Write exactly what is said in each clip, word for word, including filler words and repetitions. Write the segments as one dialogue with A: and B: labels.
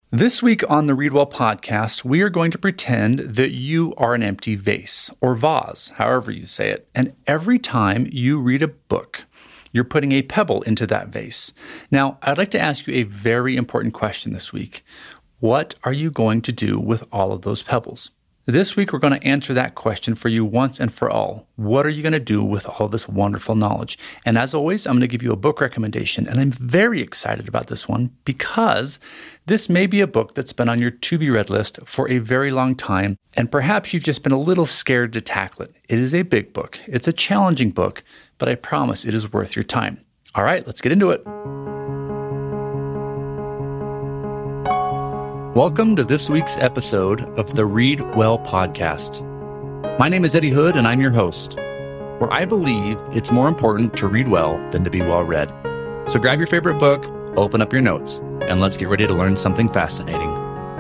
A: This week on the Read Well podcast, we are going to pretend that you are an empty vase or vase, however you say it. And every time you read a book, you're putting a pebble into that vase. Now, I'd like to ask you a very important question this week. What are you going to do with all of those pebbles? This week, we're going to answer that question for you once and for all. What are you going to do with all of this wonderful knowledge? And as always, I'm going to give you a book recommendation. And I'm very excited about this one because this may be a book that's been on your to-be-read list for a very long time. And perhaps you've just been a little scared to tackle it. It is a big book. It's a challenging book, but I promise it is worth your time. All right, let's get into it. Welcome to this week's episode of the Read Well podcast. My name is Eddie Hood, and I'm your host, where I believe it's more important to read well than to be well read. So grab your favorite book, open up your notes, and let's get ready to learn something fascinating.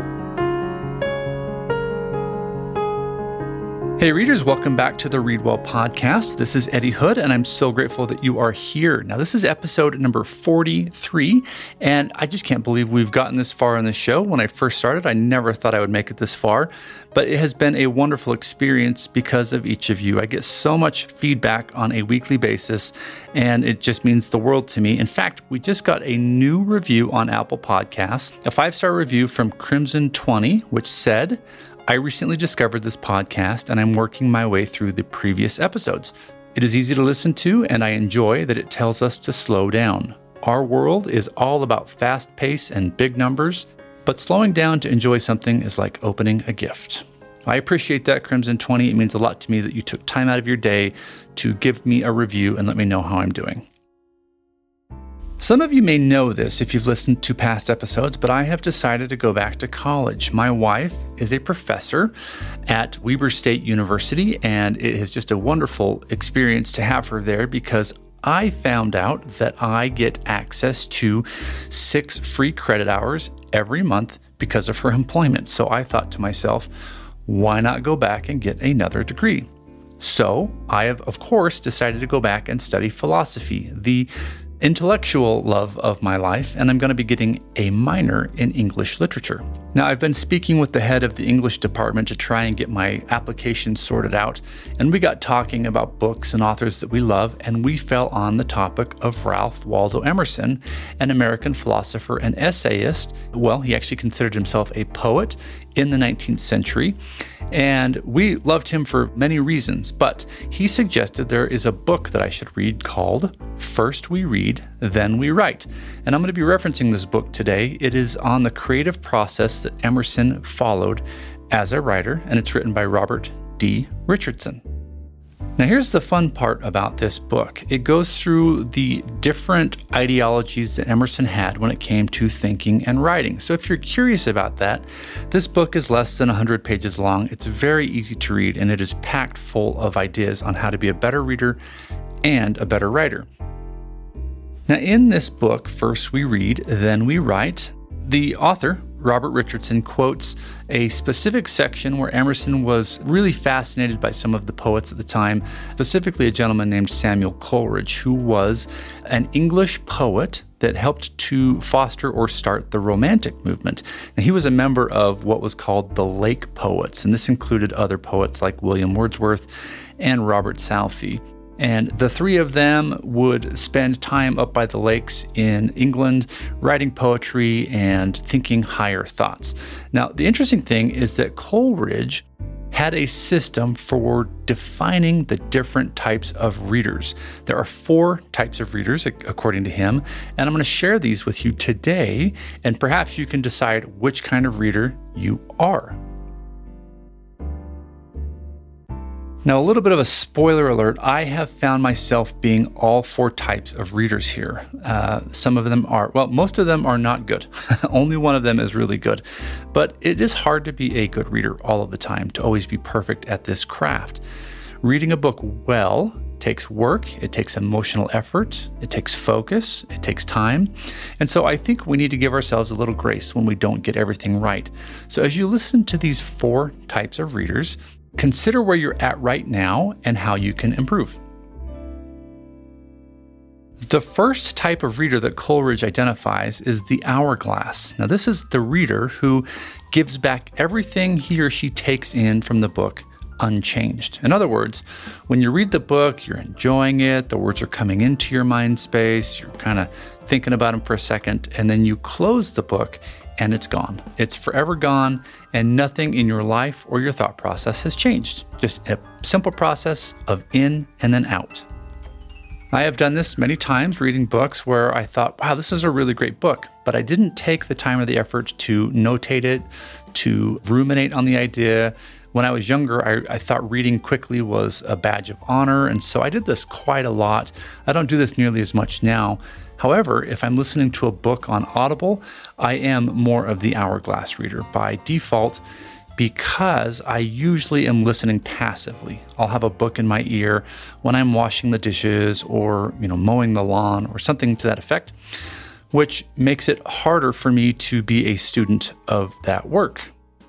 A: Hey readers, welcome back to the Read Well podcast. This is Eddie Hood, and I'm so grateful that you are here. Now, this is episode number forty-three, and I just can't believe we've gotten this far in the show. When I first started, I never thought I would make it this far, but it has been a wonderful experience because of each of you. I get so much feedback on a weekly basis, and it just means the world to me. In fact, we just got a new review on Apple Podcasts, a five-star review from Crimson twenty, which said, I recently discovered this podcast and I'm working my way through the previous episodes. It is easy to listen to and I enjoy that it tells us to slow down. Our world is all about fast pace and big numbers, but slowing down to enjoy something is like opening a gift. I appreciate that, Crimson twenty. It means a lot to me that you took time out of your day to give me a review and let me know how I'm doing. Some of you may know this if you've listened to past episodes, but I have decided to go back to college. My wife is a professor at Weber State University, and it is just a wonderful experience to have her there because I found out that I get access to six free credit hours every month because of her employment. So I thought to myself, why not go back and get another degree? So I have, of course, decided to go back and study philosophy, the intellectual love of my life, and I'm going to be getting a minor in English literature. Now, I've been speaking with the head of the English department to try and get my application sorted out, and we got talking about books and authors that we love, and we fell on the topic of Ralph Waldo Emerson, an American philosopher and essayist. Well, he actually considered himself a poet in the nineteenth century, and we loved him for many reasons, but he suggested there is a book that I should read called First We Read, Then We Write. And I'm going to be referencing this book today. It is on the creative process that Emerson followed as a writer, and it's written by Robert D. Richardson. Now, here's the fun part about this book. It goes through the different ideologies that Emerson had when it came to thinking and writing. So if you're curious about that, this book is less than one hundred pages long. It's very easy to read, and it is packed full of ideas on how to be a better reader and a better writer. Now, in this book, First We Read, Then We Write, the author, Robert Richardson, quotes a specific section where Emerson was really fascinated by some of the poets at the time, specifically a gentleman named Samuel Coleridge, who was an English poet that helped to foster or start the Romantic movement. And he was a member of what was called the Lake Poets, and this included other poets like William Wordsworth and Robert Southey. And the three of them would spend time up by the lakes in England writing poetry and thinking higher thoughts. Now, the interesting thing is that Coleridge had a system for defining the different types of readers. There are four types of readers, according to him, and I'm going to share these with you today, and perhaps you can decide which kind of reader you are. Now, a little bit of a spoiler alert, I have found myself being all four types of readers here. Uh, some of them are, well, most of them are not good. Only one of them is really good. But it is hard to be a good reader all of the time, to always be perfect at this craft. Reading a book well takes work, it takes emotional effort, it takes focus, it takes time. And so I think we need to give ourselves a little grace when we don't get everything right. So as you listen to these four types of readers, consider where you're at right now and how you can improve. The first type of reader that Coleridge identifies is the hourglass. Now, this is the reader who gives back everything he or she takes in from the book unchanged. In other words, when you read the book, you're enjoying it, the words are coming into your mind space, you're kind of thinking about them for a second, and then you close the book and it's gone. It's forever gone, and nothing in your life or your thought process has changed. Just a simple process of in and then out. I have done this many times reading books where I thought, wow, this is a really great book, but I didn't take the time or the effort to notate it, to ruminate on the idea. When I was younger, I, I thought reading quickly was a badge of honor, and so I did this quite a lot. I don't do this nearly as much now. However, if I'm listening to a book on Audible, I am more of the hourglass reader by default, because I usually am listening passively. I'll have a book in my ear when I'm washing the dishes or, you know, mowing the lawn or something to that effect, which makes it harder for me to be a student of that work.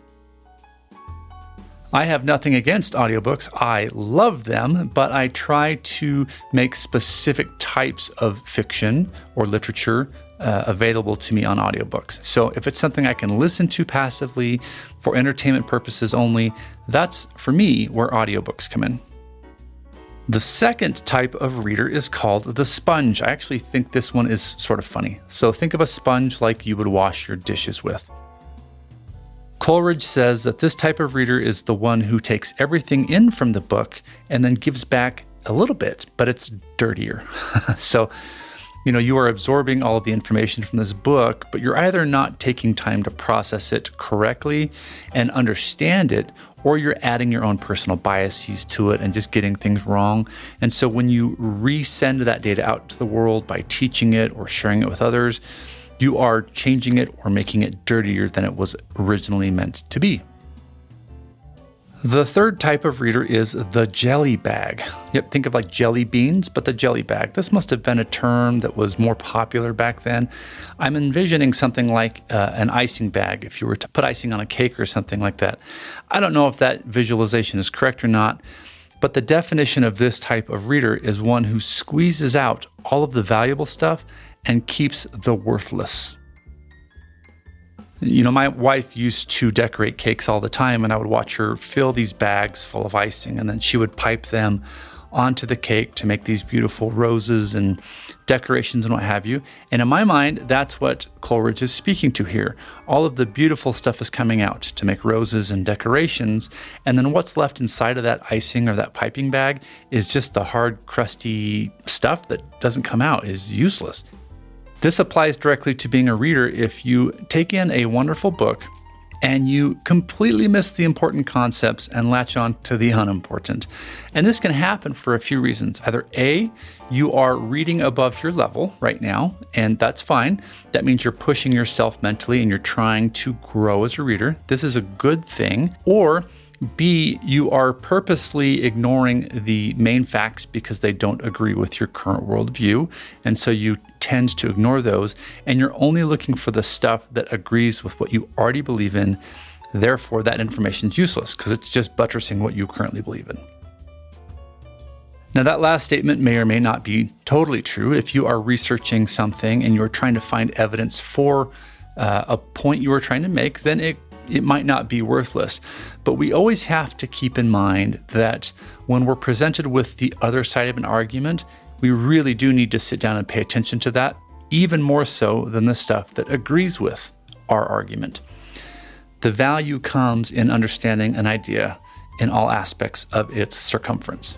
A: I have nothing against audiobooks. I love them, but I try to make specific types of fiction or literature Uh, available to me on audiobooks. So if it's something I can listen to passively for entertainment purposes only, that's, for me, where audiobooks come in. The second type of reader is called the sponge. I actually think this one is sort of funny. So think of a sponge like you would wash your dishes with. Coleridge says that this type of reader is the one who takes everything in from the book and then gives back a little bit, but it's dirtier. So You know, you are absorbing all of the information from this book, but you're either not taking time to process it correctly and understand it, or you're adding your own personal biases to it and just getting things wrong. And so when you resend that data out to the world by teaching it or sharing it with others, you are changing it or making it dirtier than it was originally meant to be. The third type of reader is the jelly bag. Yep, think of like jelly beans, but the jelly bag. This must have been a term that was more popular back then. I'm envisioning something like uh, an icing bag, if you were to put icing on a cake or something like that. I don't know if that visualization is correct or not, but the definition of this type of reader is one who squeezes out all of the valuable stuff and keeps the worthless. You know, my wife used to decorate cakes all the time, and I would watch her fill these bags full of icing, and then she would pipe them onto the cake to make these beautiful roses and decorations and what have you. And in my mind, that's what Coleridge is speaking to here. All of the beautiful stuff is coming out to make roses and decorations, and then what's left inside of that icing or that piping bag is just the hard, crusty stuff that doesn't come out, is useless. This applies directly to being a reader if you take in a wonderful book and you completely miss the important concepts and latch on to the unimportant. And this can happen for a few reasons. Either A, you are reading above your level right now, and that's fine. That means you're pushing yourself mentally and you're trying to grow as a reader. This is a good thing. Or B, you are purposely ignoring the main facts because they don't agree with your current worldview, and so you tend to ignore those, and you're only looking for the stuff that agrees with what you already believe in. Therefore, that information is useless because it's just buttressing what you currently believe in. Now, that last statement may or may not be totally true. If you are researching something and you're trying to find evidence for uh, a point you are trying to make, then it it might not be worthless. But we always have to keep in mind that when we're presented with the other side of an argument, we really do need to sit down and pay attention to that, even more so than the stuff that agrees with our argument. The value comes in understanding an idea in all aspects of its circumference.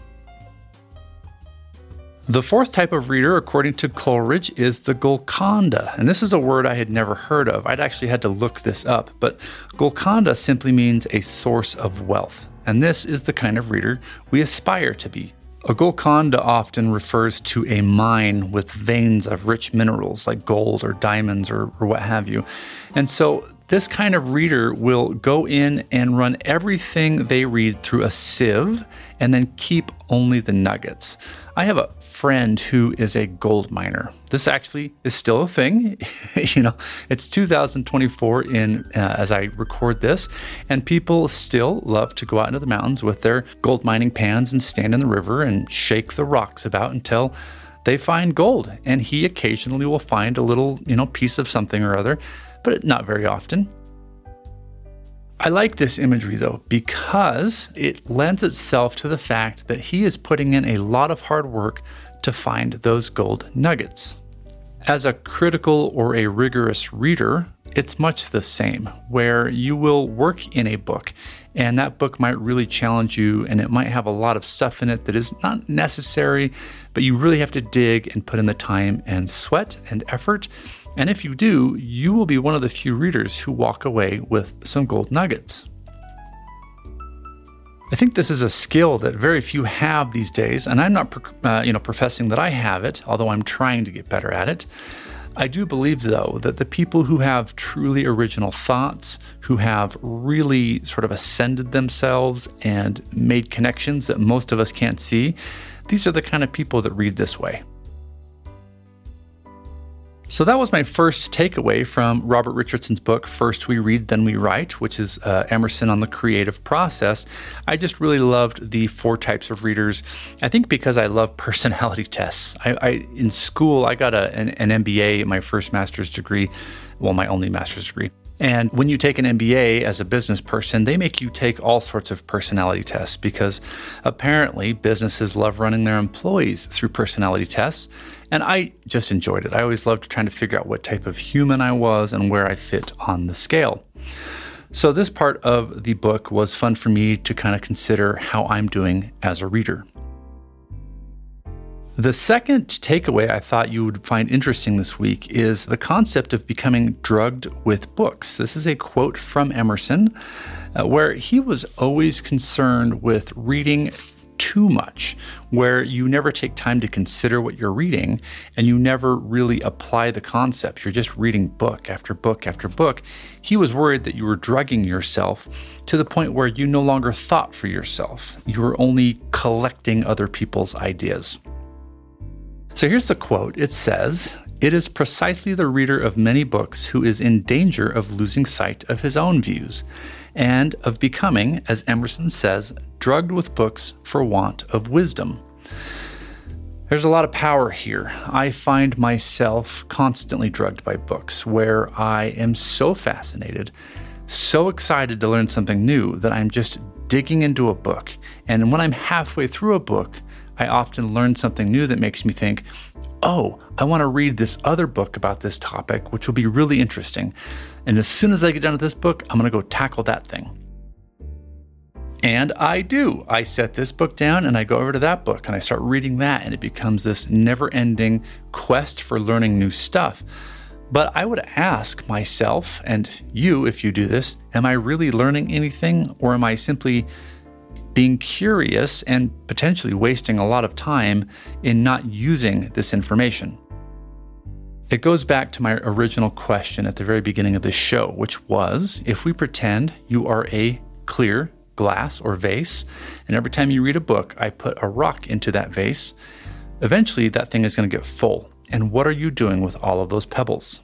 A: The fourth type of reader, according to Coleridge, is the Golconda. And this is a word I had never heard of. I'd actually had to look this up. But Golconda simply means a source of wealth. And this is the kind of reader we aspire to be. A Golconda often refers to a mine with veins of rich minerals like gold or diamonds or, or what have you. And so this kind of reader will go in and run everything they read through a sieve and then keep only the nuggets. I have a friend who is a gold miner. This actually is still a thing. You know, it's two thousand twenty-four in uh, as I record this, and people still love to go out into the mountains with their gold mining pans and stand in the river and shake the rocks about until they find gold, and he occasionally will find a little, you know, piece of something or other, but not very often. I like this imagery though, because it lends itself to the fact that he is putting in a lot of hard work to find those gold nuggets. As a critical or a rigorous reader, it's much the same, where you will work in a book, and that book might really challenge you, and it might have a lot of stuff in it that is not necessary, but you really have to dig and put in the time and sweat and effort. And if you do, you will be one of the few readers who walk away with some gold nuggets. I think this is a skill that very few have these days, and I'm not uh, you know, professing that I have it, although I'm trying to get better at it. I do believe, though, that the people who have truly original thoughts, who have really sort of ascended themselves and made connections that most of us can't see, these are the kind of people that read this way. So that was my first takeaway from Robert Richardson's book, First We Read, Then We Write, which is uh, Emerson on the creative process. I just really loved the four types of readers. I think because I love personality tests. I, I in school, I got a, an, an M B A, my first master's degree, well, my only master's degree. And when you take an M B A as a business person, they make you take all sorts of personality tests because apparently businesses love running their employees through personality tests. And I just enjoyed it. I always loved trying to figure out what type of human I was and where I fit on the scale. So this part of the book was fun for me to kind of consider how I'm doing as a reader. The second takeaway I thought you would find interesting this week is the concept of becoming drugged with books. This is a quote from Emerson, uh, where he was always concerned with reading too much, where you never take time to consider what you're reading and you never really apply the concepts. You're just reading book after book after book. He was worried that you were drugging yourself to the point where you no longer thought for yourself. You were only collecting other people's ideas. So here's the quote. It says, "It is precisely the reader of many books who is in danger of losing sight of his own views and of becoming, as Emerson says, drugged with books for want of wisdom." There's a lot of power here. I find myself constantly drugged by books where I am so fascinated, so excited to learn something new that I'm just digging into a book. And when I'm halfway through a book, I often learn something new that makes me think, oh, I want to read this other book about this topic, which will be really interesting. And as soon as I get done with this book, I'm going to go tackle that thing. And I do. I set this book down and I go over to that book and I start reading that, and it becomes this never-ending quest for learning new stuff. But I would ask myself, and you, if you do this, am I really learning anything, or am I simply being curious and potentially wasting a lot of time in not using this information? It goes back to my original question at the very beginning of this show, which was, if we pretend you are a clear glass or vase, and every time you read a book, I put a rock into that vase, eventually that thing is going to get full. And what are you doing with all of those pebbles?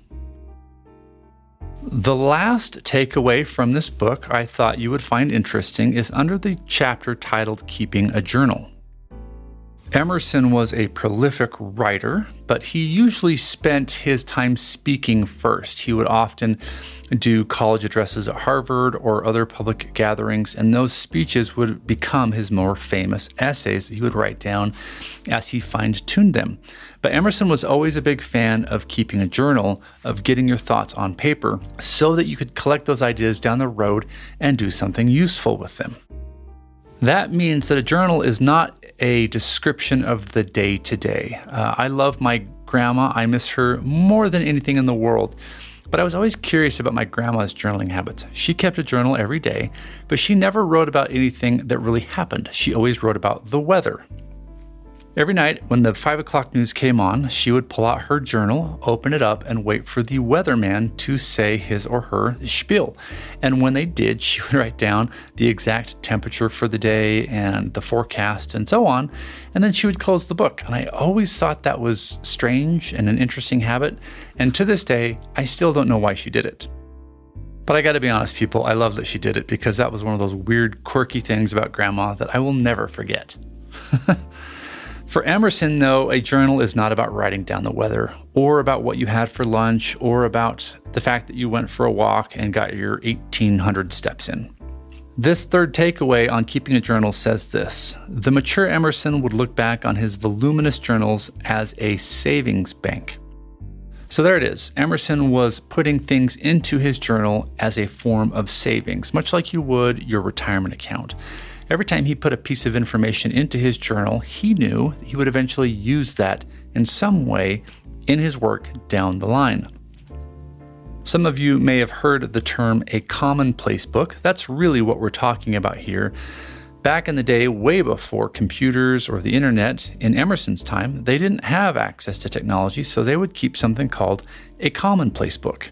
A: The last takeaway from this book I thought you would find interesting is under the chapter titled Keeping a Journal. Emerson was a prolific writer, but he usually spent his time speaking first. He would often do college addresses at Harvard or other public gatherings, and those speeches would become his more famous essays that he would write down as he fine-tuned them. But Emerson was always a big fan of keeping a journal, of getting your thoughts on paper, so that you could collect those ideas down the road and do something useful with them. That means that a journal is not a description of the day-to-day. Uh, I love my grandma. I miss her more than anything in the world. But I was always curious about my grandma's journaling habits. She kept a journal every day, but she never wrote about anything that really happened. She always wrote about the weather. Every night when the five o'clock news came on, she would pull out her journal, open it up, and wait for the weatherman to say his or her spiel. And when they did, she would write down the exact temperature for the day and the forecast and so on, and then she would close the book. And I always thought that was strange and an interesting habit, and to this day, I still don't know why she did it. But I gotta be honest, people, I love that she did it because that was one of those weird, quirky things about Grandma that I will never forget. For Emerson, though, a journal is not about writing down the weather or about what you had for lunch or about the fact that you went for a walk and got your eighteen hundred steps in. This third takeaway on keeping a journal says this: the mature Emerson would look back on his voluminous journals as a savings bank. So there it is. Emerson was putting things into his journal as a form of savings, much like you would your retirement account. Every time he put a piece of information into his journal, he knew he would eventually use that in some way in his work down the line. Some of you may have heard the term a commonplace book. That's really what we're talking about here. Back in the day, way before computers or the internet, in Emerson's time, they didn't have access to technology, so they would keep something called a commonplace book.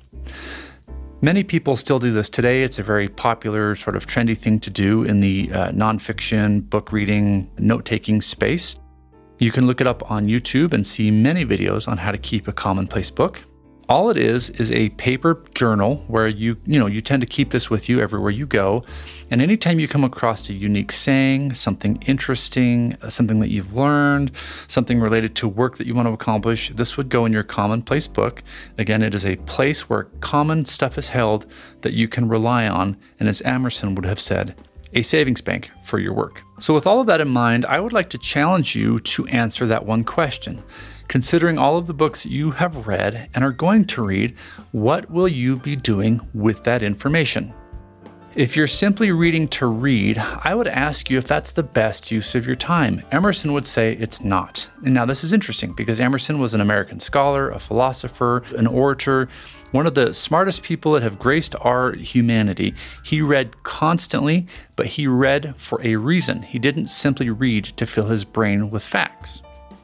A: Many people still do this today. It's a very popular, sort of trendy thing to do in the uh, nonfiction, book reading, note-taking space. You can look it up on YouTube and see many videos on how to keep a commonplace book. All it is is a paper journal where you, you know, you tend to keep this with you everywhere you go. And anytime you come across a unique saying, something interesting, something that you've learned, something related to work that you want to accomplish, this would go in your commonplace book. Again, it is a place where common stuff is held that you can rely on. And as Emerson would have said, a savings bank for your work. So with all of that in mind, I would like to challenge you to answer that one question. Considering all of the books you have read and are going to read, what will you be doing with that information? If you're simply reading to read, I would ask you if that's the best use of your time. Emerson would say it's not. And now this is interesting because Emerson was an American scholar, a philosopher, an orator, one of the smartest people that have graced our humanity. He read constantly, but he read for a reason. He didn't simply read to fill his brain with facts.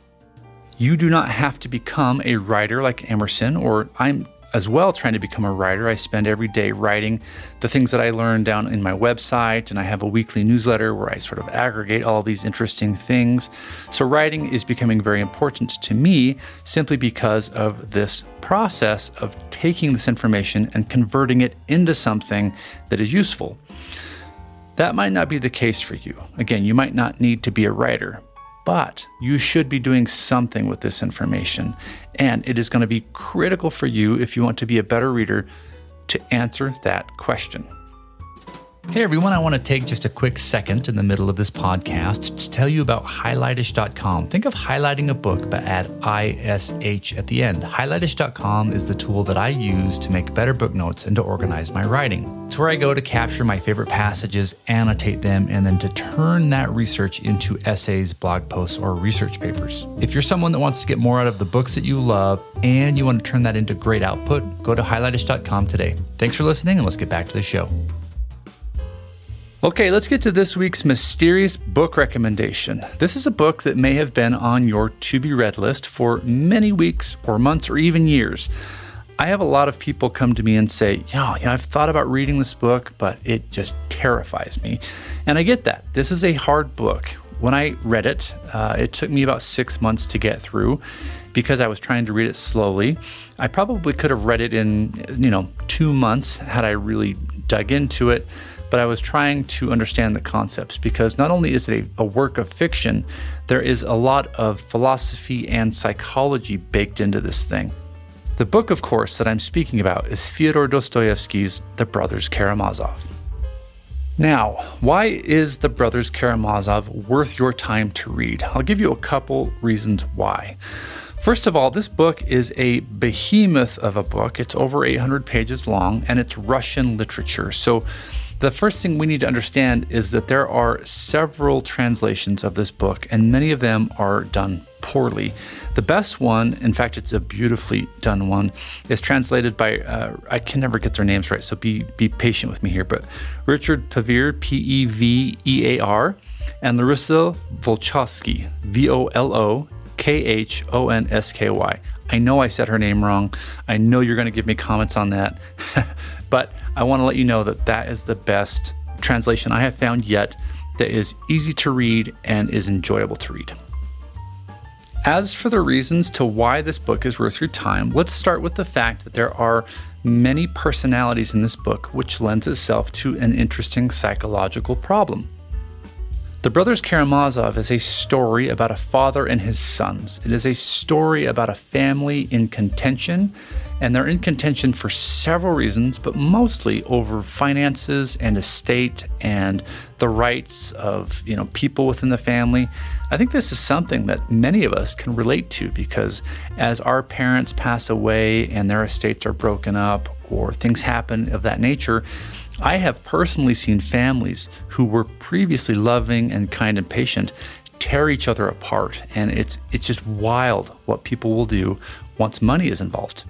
A: You do not have to become a writer like Emerson, or I'm as well trying to become a writer. I spend every day writing the things that I learn down in my website, and I have a weekly newsletter where I sort of aggregate all these interesting things. So writing is becoming very important to me simply because of this process of taking this information and converting it into something that is useful. That might not be the case for you. Again, you might not need to be a writer, but you should be doing something with this information. And it is going to be critical for you if you want to be a better reader to answer that question. Hey everyone, I want to take just a quick second in the middle of this podcast to tell you about highlightish dot com. Think of highlighting a book, but add I S H at the end. highlightish dot com is the tool that I use to make better book notes and to organize my writing. It's where I go to capture my favorite passages, annotate them, and then to turn that research into essays, blog posts, or research papers. If you're someone that wants to get more out of the books that you love and you want to turn that into great output, go to highlightish dot com today. Thanks for listening, and let's get back to the show. Okay, let's get to this week's mysterious book recommendation. This is a book that may have been on your to-be-read list for many weeks or months or even years. I have a lot of people come to me and say, yeah, yeah, I've thought about reading this book, but it just terrifies me. And I get that. This is a hard book. When I read it, uh, it took me about six months to get through because I was trying to read it slowly. I probably could have read it in, you know, two months had I really dug into it. But I was trying to understand the concepts because not only is it a, a work of fiction, there is a lot of philosophy and psychology baked into this thing. The book, of course, that I'm speaking about is Fyodor Dostoevsky's The Brothers Karamazov. Now, why is The Brothers Karamazov worth your time to read? I'll give you a couple reasons why. First of all, this book is a behemoth of a book. It's over eight hundred pages long, and it's Russian literature. So the first thing we need to understand is that there are several translations of this book, and many of them are done poorly. The best one, in fact, it's a beautifully done one, is translated by, uh, I can never get their names right, so be be patient with me here, but Richard Pevear, P E V E A R, and Larissa Volchowsky, V O L O K H O N S K Y. I know I said her name wrong. I know you're going to give me comments on that, but I want to let you know that that is the best translation I have found yet that is easy to read and is enjoyable to read. As for the reasons to why this book is worth your time, let's start with the fact that there are many personalities in this book, which lends itself to an interesting psychological problem. The Brothers Karamazov is a story about a father and his sons. It is a story about a family in contention, and they're in contention for several reasons, but mostly over finances and estate and the rights of, you know, people within the family. I think this is something that many of us can relate to, because as our parents pass away and their estates are broken up or things happen of that nature, I have personally seen families who were previously loving and kind and patient tear each other apart, and it's it's just wild what people will do once money is involved.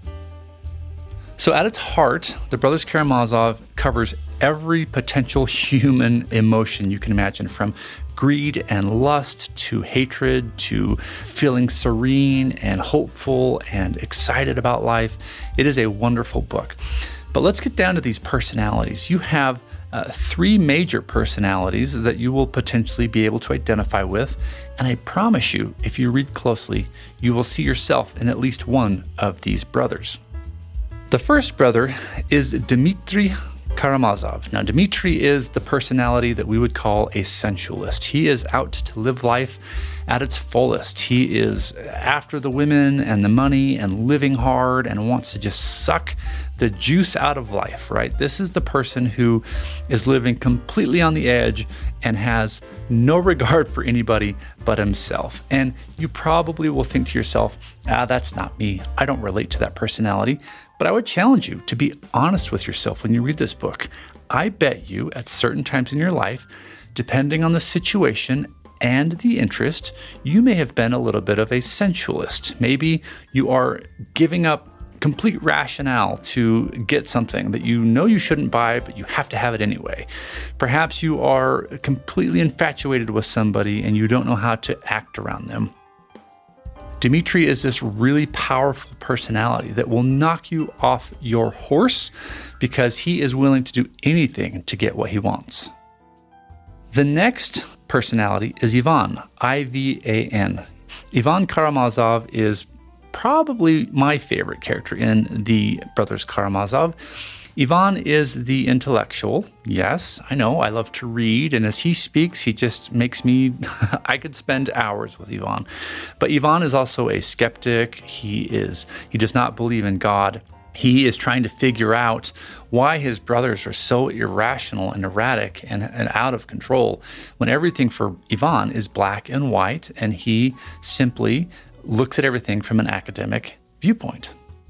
A: So at its heart, the Brothers Karamazov covers every potential human emotion you can imagine, from greed and lust to hatred to feeling serene and hopeful and excited about life. It is a wonderful book. But let's get down to these personalities. You have uh, three major personalities that you will potentially be able to identify with. And I promise you, if you read closely, you will see yourself in at least one of these brothers. The first brother is Dmitry Karamazov. Now, Dmitry is the personality that we would call a sensualist. He is out to live life at its fullest. He is after the women and the money and living hard and wants to just suck the juice out of life, right? This is the person who is living completely on the edge and has no regard for anybody but himself. And you probably will think to yourself, ah, that's not me. I don't relate to that personality. But I would challenge you to be honest with yourself when you read this book. I bet you at certain times in your life, depending on the situation and the interest, you may have been a little bit of a sensualist. Maybe you are giving up complete rationale to get something that you know you shouldn't buy, but you have to have it anyway. Perhaps you are completely infatuated with somebody and you don't know how to act around them. Dmitry is this really powerful personality that will knock you off your horse because he is willing to do anything to get what he wants. The next personality is Ivan, I V A N. Ivan Karamazov is probably my favorite character in the Brothers Karamazov. Ivan is the intellectual. Yes, I know, I love to read, and as he speaks, he just makes me, I could spend hours with Ivan. But Ivan is also a skeptic. He is, he does not believe in God. He is trying to figure out why his brothers are so irrational and erratic and, and out of control when everything for Ivan is black and white, and he simply looks at everything from an academic viewpoint.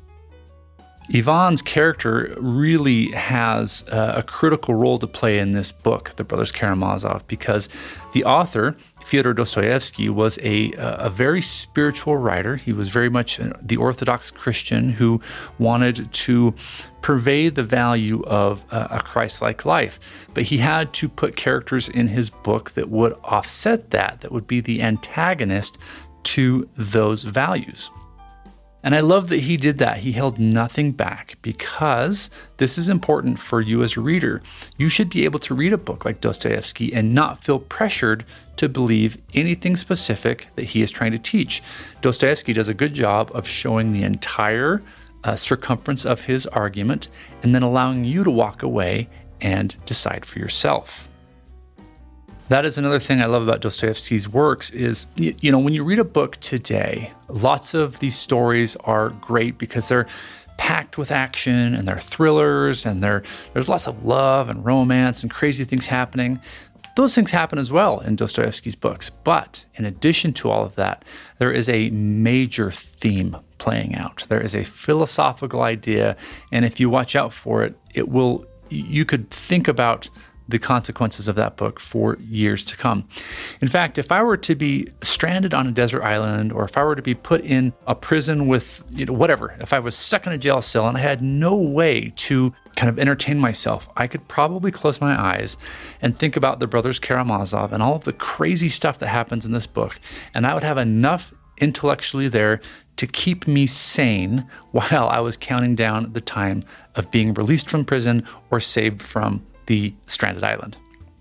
A: Ivan's character really has uh, a critical role to play in this book, The Brothers Karamazov, because the author, Fyodor Dostoevsky, was a, a very spiritual writer. He was very much the Orthodox Christian who wanted to pervade the value of a, a Christ-like life. But he had to put characters in his book that would offset that, that would be the antagonist to those values. And I love that he did that. He held nothing back, because this is important for you as a reader. You should be able to read a book like Dostoevsky and not feel pressured to believe anything specific that he is trying to teach. Dostoevsky does a good job of showing the entire uh, circumference of his argument and then allowing you to walk away and decide for yourself. That is another thing I love about Dostoevsky's works is, you know, when you read a book today, lots of these stories are great because they're packed with action and they're thrillers and they're, there's lots of love and romance and crazy things happening. Those things happen as well in Dostoevsky's books. But in addition to all of that, there is a major theme playing out. There is a philosophical idea, and if you watch out for it, it will, you could think about the consequences of that book for years to come. In fact, if I were to be stranded on a desert island, or if I were to be put in a prison with, you know, whatever, if I was stuck in a jail cell and I had no way to kind of entertain myself, I could probably close my eyes and think about the Brothers Karamazov and all of the crazy stuff that happens in this book, and I would have enough intellectually there to keep me sane while I was counting down the time of being released from prison or saved from the stranded island.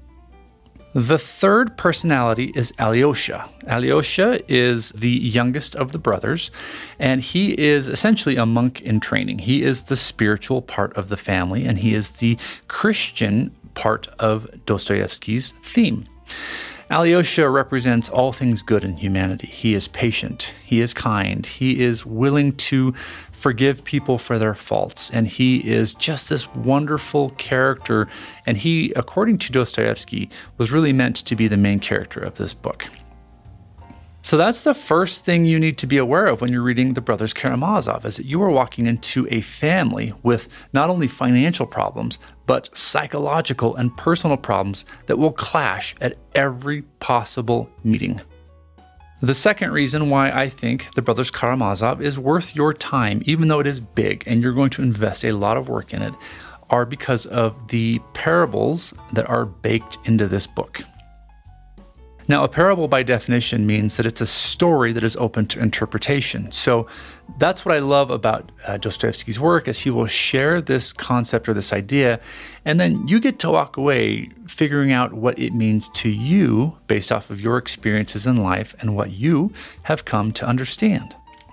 A: The third personality is Alyosha. Alyosha is the youngest of the brothers, and he is essentially a monk in training. He is the spiritual part of the family, and he is the Christian part of Dostoevsky's theme. Alyosha represents all things good in humanity. He is patient. He is kind. He is willing to forgive people for their faults. And he is just this wonderful character. And he, according to Dostoevsky, was really meant to be the main character of this book. So that's the first thing you need to be aware of when you're reading The Brothers Karamazov, is that you are walking into a family with not only financial problems, but psychological and personal problems that will clash at every possible meeting. The second reason why I think The Brothers Karamazov is worth your time, even though it is big and you're going to invest a lot of work in it, are because of the parables that are baked into this book. Now, a parable by definition means that it's a story that is open to interpretation. So that's what I love about uh, Dostoevsky's work, is he will share this concept or this idea, and then you get to walk away figuring out what it means to you based off of your experiences in life and what you have come to understand.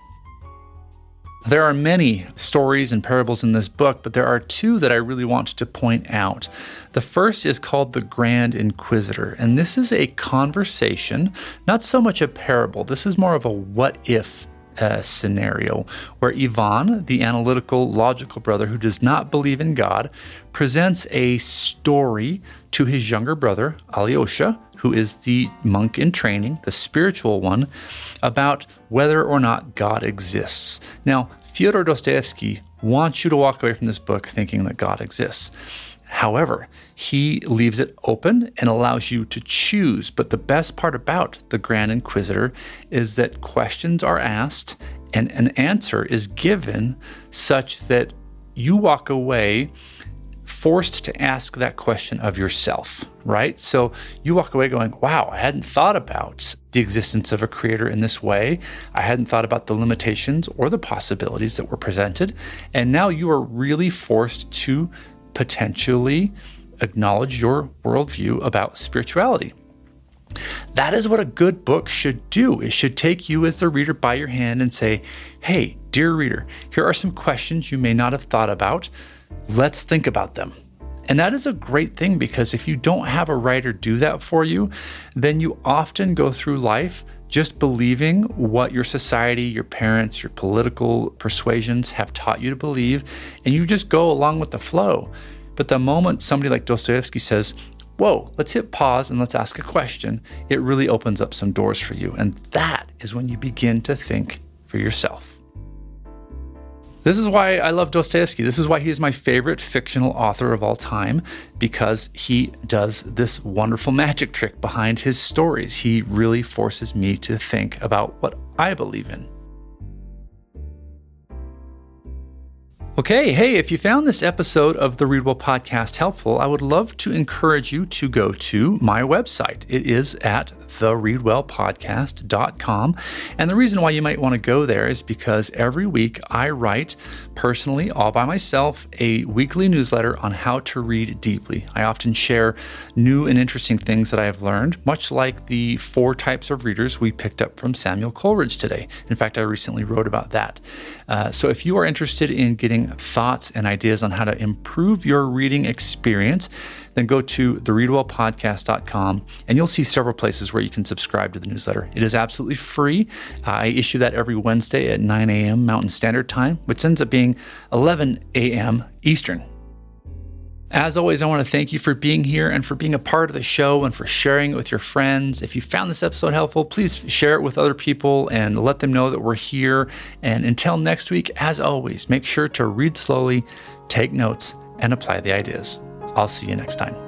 A: There are many stories and parables in this book, but there are two that I really want to point out. The first is called The Grand Inquisitor, and this is a conversation, not so much a parable. This is more of a what-if uh, scenario, where Ivan, the analytical, logical brother who does not believe in God, presents a story to his younger brother, Alyosha, who is the monk in training, the spiritual one, about whether or not God exists. Now, Fyodor Dostoevsky wants you to walk away from this book thinking that God exists. However, he leaves it open and allows you to choose. But the best part about The Grand Inquisitor is that questions are asked and an answer is given such that you walk away forced to ask that question of yourself, right? So you walk away going, wow, I hadn't thought about the existence of a creator in this way. I hadn't thought about the limitations or the possibilities that were presented. And now you are really forced to potentially acknowledge your worldview about spirituality. That is what a good book should do. It should take you as the reader by your hand and say, hey, dear reader, here are some questions you may not have thought about. Let's think about them. And that is a great thing, because if you don't have a writer do that for you, then you often go through life just believing what your society, your parents, your political persuasions have taught you to believe, and you just go along with the flow. But the moment somebody like Dostoevsky says, whoa, let's hit pause and let's ask a question, it really opens up some doors for you. And that is when you begin to think for yourself. This is why I love Dostoevsky. This is why he is my favorite fictional author of all time, because he does this wonderful magic trick behind his stories. He really forces me to think about what I believe in. Okay, hey, if you found this episode of the Read Well podcast helpful, I would love to encourage you to go to my website. It is at the read well podcast dot com. And the reason why you might want to go there is because every week I write personally, all by myself, a weekly newsletter on how to read deeply. I often share new and interesting things that I have learned, much like the four types of readers we picked up from Samuel Coleridge today. In fact, I recently wrote about that. Uh, so if you are interested in getting thoughts and ideas on how to improve your reading experience, then go to the read well podcast dot com and you'll see several places where you can subscribe to the newsletter. It is absolutely free. Uh, I issue that every Wednesday at nine a.m. Mountain Standard Time, which ends up being eleven a.m. Eastern. As always, I want to thank you for being here and for being a part of the show and for sharing it with your friends. If you found this episode helpful, please share it with other people and let them know that we're here. And until next week, as always, make sure to read slowly, take notes, and apply the ideas. I'll see you next time.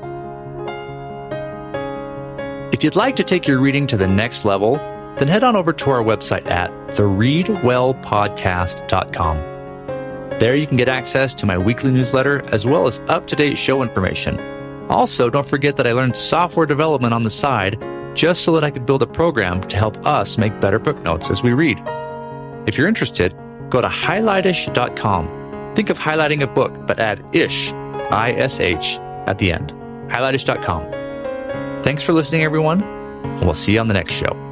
A: If you'd like to take your reading to the next level, then head on over to our website at the read well podcast dot com. There you can get access to my weekly newsletter as well as up-to-date show information. Also, don't forget that I learned software development on the side just so that I could build a program to help us make better book notes as we read. If you're interested, go to highlightish dot com. Think of highlighting a book, but add ish, I S H, at the end. highlightish dot com. Thanks for listening, everyone, and we'll see you on the next show.